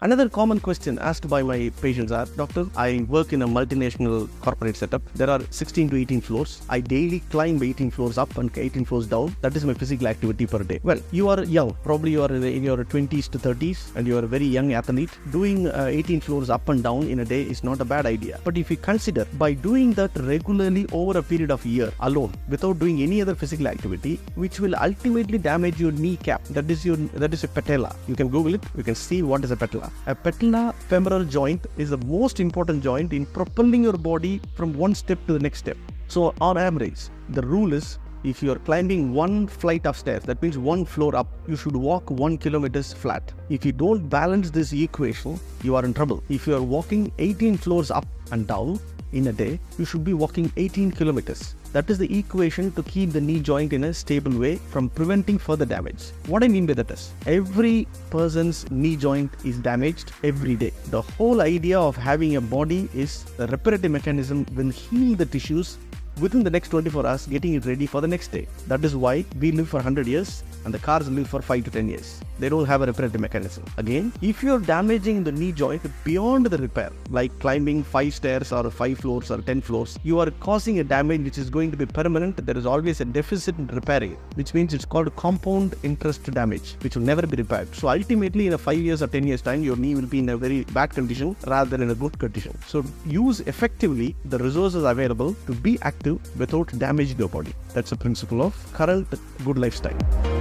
Another common question asked by my patients are, Doctor, I work in a multinational corporate setup. There are 16 to 18 floors. I daily climb 18 floors up and 18 floors down. That is my physical activity per day. Well, you are young. Probably you are in your 20s to 30s and you are a very young athlete. Doing 18 floors up and down in a day is not a bad idea. But if you consider by doing that regularly over a period of a year alone, without doing any other physical activity, which will ultimately damage your kneecap, that is a patella. You can Google it. You can see what is a patella. A patella femoral joint is the most important joint in propelling your body from one step to the next step. So on average, the rule is if you are climbing one flight of stairs, that means one floor up, you should walk 1 kilometer flat. If you don't balance this equation, you are in trouble. If you are walking 18 floors up and down in a day, you should be walking 18 kilometers. That is the equation to keep the knee joint in a stable way from preventing further damage. What I mean by that is, every person's knee joint is damaged every day. The whole idea of having a body is the reparative mechanism will heal the tissues within the next 24 hours, getting it ready for the next day. That is why we live for 100 years and the cars live for 5 to 10 years. They don't have a reparative mechanism. Again, if you're damaging the knee joint beyond the repair, like climbing 5 stairs or 5 floors or 10 floors, you are causing a damage which is going to be permanent. There is always a deficit in repairing it, which means it's called compound interest damage, which will never be repaired. So ultimately, in a 5 years or 10 years time, your knee will be in a very bad condition rather than in a good condition. So use effectively the resources available to be active without damaging your body. That's the principle of current good lifestyle.